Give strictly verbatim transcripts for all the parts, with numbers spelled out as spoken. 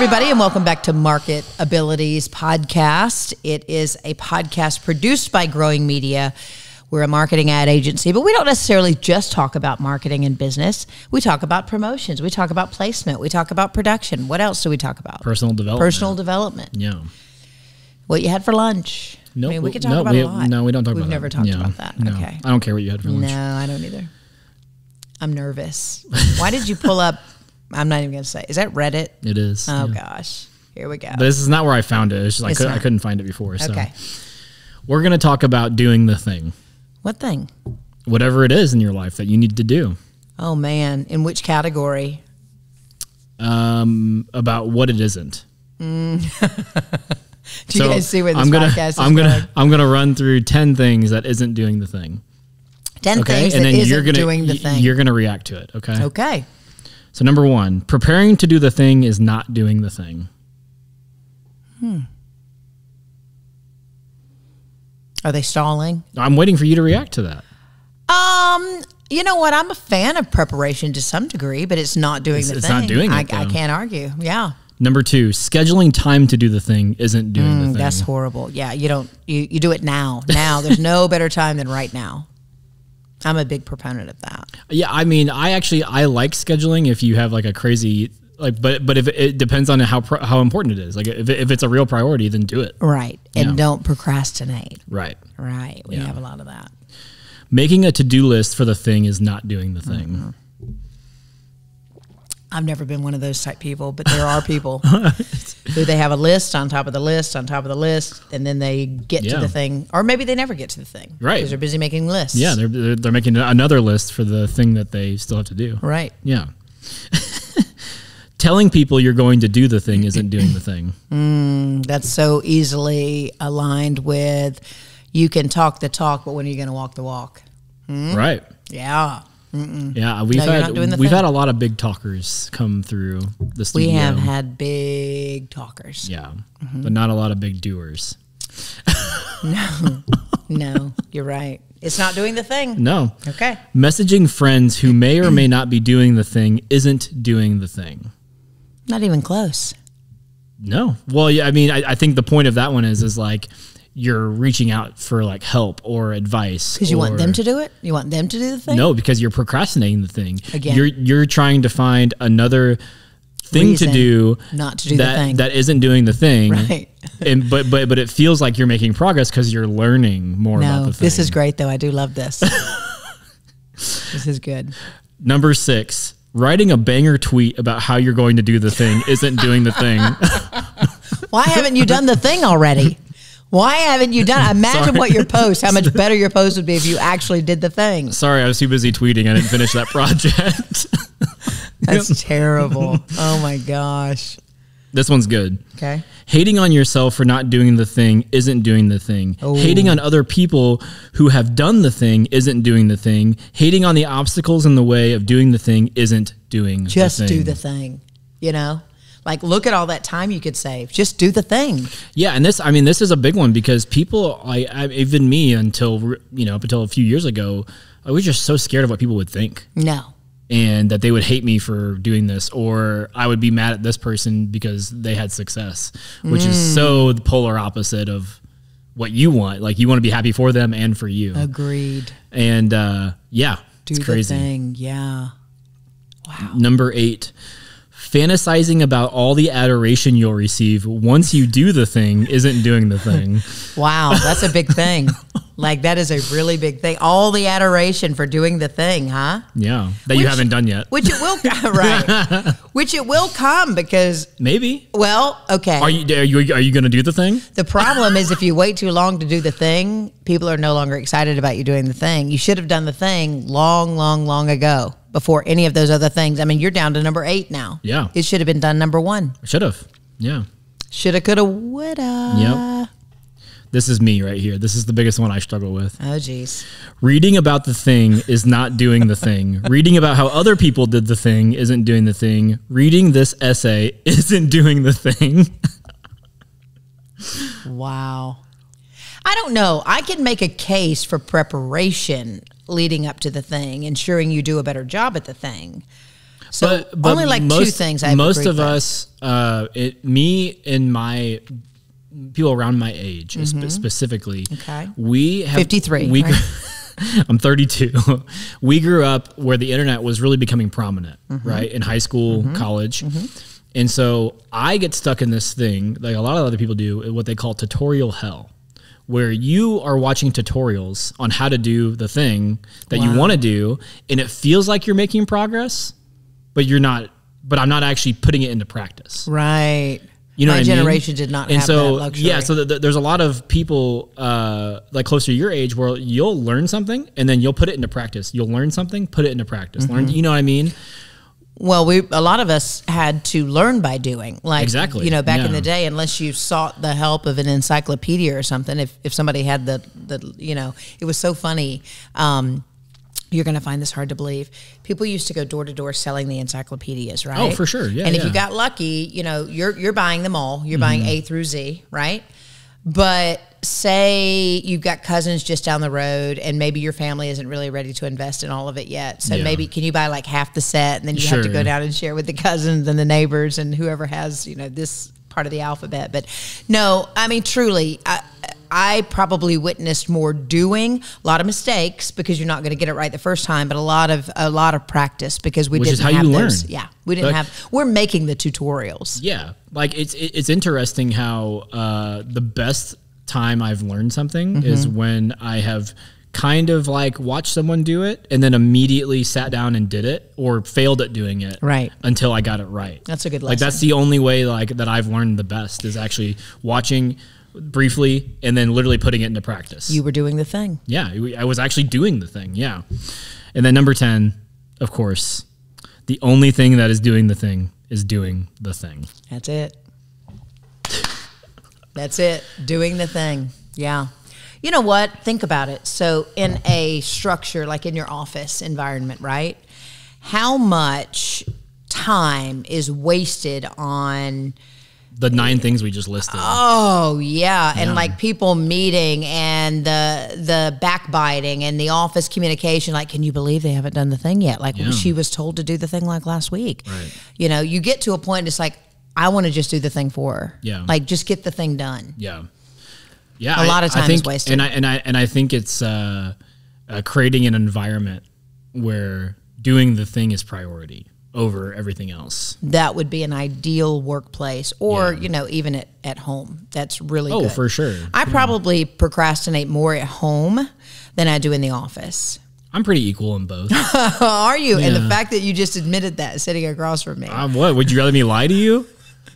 everybody, and welcome back to Market Abilities Podcast. It is a podcast produced by Growing Media. We're a marketing ad agency, but we don't necessarily just talk about marketing and business. We talk about promotions. We talk about placement. We talk about production. What else do we talk about? Personal development. Personal development. Yeah. What you had for lunch. No, I mean, we could talk no, about we, a lot. No, we don't talk We've about never that. talked yeah. about that. No. Okay. I don't care what you had for lunch. No, I don't either. I'm nervous. Why did you pull up? I'm not even going to say. Is that Reddit? It is. Oh, yeah. gosh. Here we go. But this is not where I found it. It's just It's I, could, I not. couldn't find it before. So. Okay. We're going to talk about doing the thing. What thing? Whatever it is in your life that you need to do. Oh, man. In which category? Um, about what it isn't. Mm. Do so you guys see where this I'm gonna, podcast is I'm gonna, going? I'm gonna run through ten things that isn't doing the thing. ten okay? things and that then isn't you're gonna, doing the thing. You're gonna react to it. Okay. Okay. So number one, preparing to do the thing is not doing the thing. Hmm. Are they stalling? I'm waiting for you to react to that. Um, you know what? I'm a fan of preparation to some degree, but it's not doing It's- the it's thing. not doing it, I, though. I can't argue. Yeah. Number two, scheduling time to do the thing isn't doing Mm, the thing. that's horrible. Yeah, you don't. You you do it now. Now there's no better time than right now. I'm a big proponent of that. Yeah, I mean, I actually I like scheduling if you have like a crazy like, but but if it, it depends on how pro, how important it is. Like if it, if it's a real priority, then do it. Right, and Yeah. don't procrastinate. Right. Right. We Yeah. have a lot of that. Making a to-do list for the thing is not doing the thing. Mm-hmm. I've never been one of those type people, but there are people who they have a list on top of the list on top of the list, and then they get Yeah. to the thing, or maybe they never get to the thing, Right. Because they're busy making lists. Yeah, they're, they're they're making another list for the thing that they still have to do. right. Yeah. Telling people you're going to do the thing isn't doing the thing. Mm, that's so easily aligned with you can talk the talk, but when are you going to walk the walk? Hmm? Right. Yeah. Mm-mm. Yeah, we've No, you're had not doing the we've thing. had a lot of big talkers come through the We studio. have had big talkers. Yeah, but not a lot of big doers. No, no, you're right. It's not doing the thing. No. Okay. Messaging friends who may or may not be doing the thing isn't doing the thing. Not even close. No. Well, yeah, I mean, I, I think the point of that one is, is like you're reaching out for like help or advice. Because you want or- them to do it? You want them to do the thing? No, because you're procrastinating the thing. Again. You're, you're trying to find another thing Reason to do not to do that, the thing. that isn't doing the thing. Right. and, but, but, but it feels like you're making progress because you're learning more about No, the thing. this is great, though. I do love this. This is good. Number six, writing a banger tweet about how you're going to do the thing isn't doing the thing. Why haven't you done the thing already? Why haven't you done? Imagine Sorry. what your post, how much better your post would be if you actually did the thing. Sorry, I was too busy tweeting. I didn't finish that project. That's terrible. Oh my gosh. This one's good. Okay. Hating on yourself for not doing the thing isn't doing the thing. Oh. Hating on other people who have done the thing isn't doing the thing. Hating on the obstacles in the way of doing the thing isn't doing Just the thing. do the thing. You know? Like, look at all that time you could save. Just do the thing. Yeah, and this, I mean, this is a big one because people, I, I even me, until you know, up until a few years ago, I was just so scared of what people would think, No. and that they would hate me for doing this, or I would be mad at this person because they had success, which Mm. is so the polar opposite of what you want. Like you want to be happy for them and for you. Agreed. And uh, yeah, Do it's the crazy. thing. Yeah. Wow. Number eight. Fantasizing about all the adoration you'll receive once you do the thing isn't doing the thing. Wow. That's a big thing. Like, that is a really big thing. All the adoration for doing the thing, huh? Yeah, that you Which- haven't done yet. Which it will, right. Which it will come because, Maybe. well, okay. Are you are you, are you going to do the thing? The problem is if you wait too long to do the thing, people are no longer excited about you doing the thing. You should have done the thing long, long, long ago before any of those other things. I mean, you're down to number eight now. Yeah. It should have been done number one. I should have. Yeah. Shoulda, coulda, woulda. Yep. This is me right here. This is the biggest one I struggle with. Oh, geez. Reading about the thing is not doing the thing. Reading about how other people did the thing isn't doing the thing. Reading this essay isn't doing the thing. Wow. I don't know. I can make a case for preparation leading up to the thing, ensuring you do a better job at the thing. So But, but only like most, two things I have most agreed of with. us, uh, it, me and my people around my age spe- specifically, Okay. we have fifty-three, We, right? grew- I'm thirty-two. We grew up where the internet was really becoming prominent, Mm-hmm. right? In high school, college. And so I get stuck in this thing, like a lot of other people do, what they call tutorial hell, where you are watching tutorials on how to do the thing that you Wow. want to do, and it feels like you're making progress, but you're not, but I'm not actually putting it into practice. Right. You know My what I mean? generation did not and have so, that luxury. Yeah, so th- th- there's a lot of people uh, like closer to your age where you'll learn something and then you'll put it into practice. You'll learn something, put it into practice. Mm-hmm. Learn, you know what I mean? Well, we a lot of us had to learn by doing. Like, Exactly, you know, back in yeah. the day, unless you sought the help of an encyclopedia or something, if, if somebody had the, the, you know, it was so funny. Um, you're going to find this hard to believe. People used to go door to door selling the encyclopedias, right? Oh, for sure. Yeah, And if yeah. you got lucky, you know, you're you're buying them all. You're buying A through Z, right? But say you've got cousins just down the road and maybe your family isn't really ready to invest in all of it yet. So Yeah. maybe can you buy like half the set and then you have to Sure. go down and share with the cousins and the neighbors and whoever has, you know, this part of the alphabet. But no, I mean, truly, I, I probably witnessed more doing, a lot of mistakes because you're not going to get it right the first time, but a lot of a lot of practice because we Which didn't is how have you those. learn. Yeah, we didn't Like- have. We're making the tutorials. Yeah, like it's it- it's interesting how uh, the best time I've learned something Mm-hmm. is when I have kind of like watched someone do it and then immediately sat down and did it or failed at doing it Right. until I got it right. That's a good Like lesson. that's the only way like that I've learned the best is actually watching briefly and then literally putting it into practice. You were doing the thing. Yeah, I was actually doing the thing. Yeah. And then number ten, of course, the only thing that is doing the thing is doing the thing. That's it. That's it. Doing the thing. Yeah. You know what? Think about it. So, in a structure like in your office environment, right? How much time is wasted on, The nine things we just listed. oh, yeah, and Yeah. like people meeting and the the backbiting and the office communication? Like, can you believe they haven't done the thing yet? Like, Yeah. she was told to do the thing like last week. Right. You know, you get to a point, it's like, I want to just do the thing for her. Yeah. Like, just get the thing done. Yeah. Yeah. A I- lot of I time is think- wasted. And I, and I, and I think it's uh, uh, creating an environment where doing the thing is priority over everything else. That would be an ideal workplace, or Yeah. you know, even at, at home. That's really Oh, good. for sure. I probably procrastinate more at home than I do in the office. I'm pretty equal in both. Are you? And the Yeah. fact that you just admitted that sitting across from me. um, what? Would you rather me lie to you?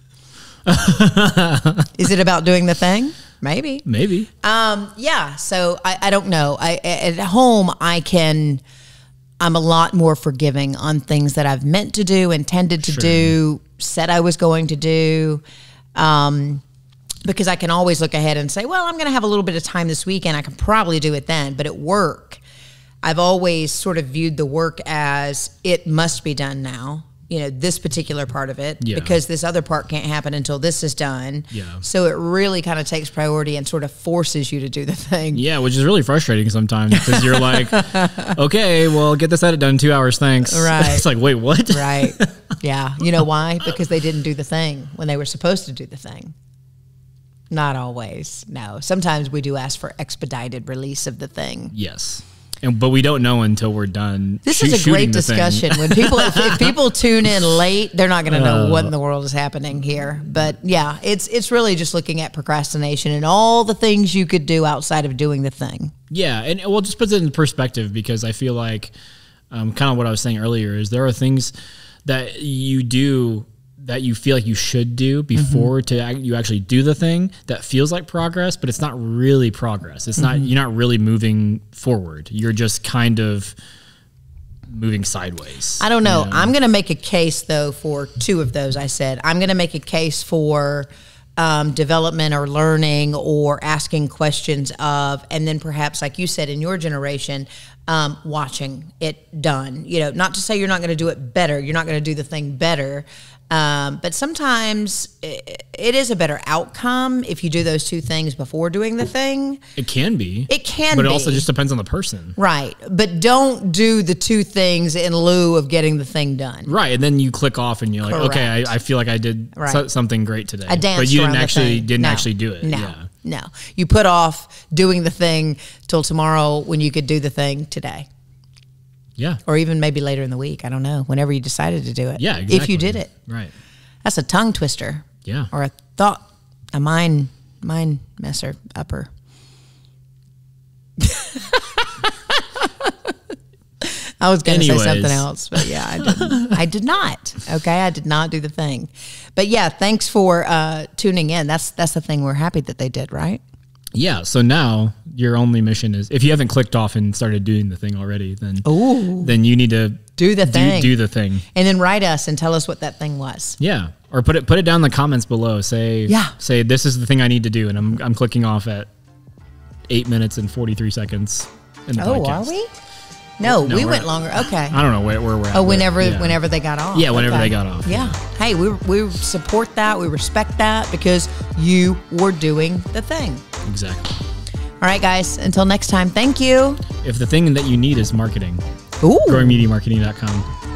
Is it about doing the thing? Maybe. Maybe. Um, yeah. So I, I don't know. I at home I can. I'm a lot more forgiving on things that I've meant to do, intended to Sure. do, said I was going to do, um, because I can always look ahead and say, well, I'm going to have a little bit of time this weekend. I can probably do it then. But at work, I've always sort of viewed the work as it must be done now. You know, this particular part of it, Yeah. because this other part can't happen until this is done. Yeah. So it really kind of takes priority and sort of forces you to do the thing. Yeah, which is really frustrating sometimes because you're like, okay, well, get this edit done in two hours. Thanks. Right. It's like, wait, what? Right. Yeah. You know why? Because they didn't do the thing when they were supposed to do the thing. Not always. No. Sometimes we do ask for expedited release of the thing. Yes. And, but we don't know until we're done. This shoo- is a shooting great the thing. discussion. When people, if, if people tune in late, they're not going to know what in the world is happening here. But yeah, it's it's really just looking at procrastination and all the things you could do outside of doing the thing. Yeah, and well, just puts it in perspective because I feel like, um, kind of what I was saying earlier is there are things that you do that you feel like you should do before to ac- you actually do the thing that feels like progress, but it's not really progress. It's not you're not really moving forward. You're just kind of moving sideways. I don't know. you know? I'm going to make a case, though, for two of those I said. I'm going to make a case for um, development or learning or asking questions of, and then perhaps, like you said, in your generation, um, watching it done. You know, not to say you're not going to do it better. You're not going to do the thing better. Um, but sometimes it, it is a better outcome if you do those two things before doing the thing. It can be. It can but be. But it also just depends on the person. Right. But don't do the two things in lieu of getting the thing done. Right. And then you click off and you're like, Correct. okay, I, I feel like I did Right. so, something great today. I danced But you around didn't the actually thing. didn't No. actually do it. No. Yeah. No. You put off doing the thing till tomorrow when you could do the thing today. Yeah. Or even maybe later in the week. I don't know. Whenever you decided to do it. Yeah, exactly. If you did it. Right. That's a tongue twister. Yeah. Or a thought, a mind, mind messer upper. I was going to say Anyways. something else, but yeah, I didn't. I did not. Okay, I did not do the thing. But yeah, thanks for uh, tuning in. That's that's the thing. We're happy that they did, right? Yeah. So now your only mission is, if you haven't clicked off and started doing the thing already, then Ooh. then you need to Do the do, thing. do the thing. And then write us and tell us what that thing was. Yeah. Or put it put it down in the comments below. Say Yeah. say this is the thing I need to do, and I'm I'm clicking off at eight minutes and forty three seconds in the Oh, podcast. are we? No, No, we we're went at- longer. Okay. I don't know where, where we're at. Oh, but whenever yeah. whenever they got off. Yeah, whenever Okay. they got off. Yeah. Hey, we we support that. We respect that because you were doing the thing. Exactly. All right, guys. Until next time. Thank you. If the thing that you need is marketing, Ooh. growing media marketing dot com.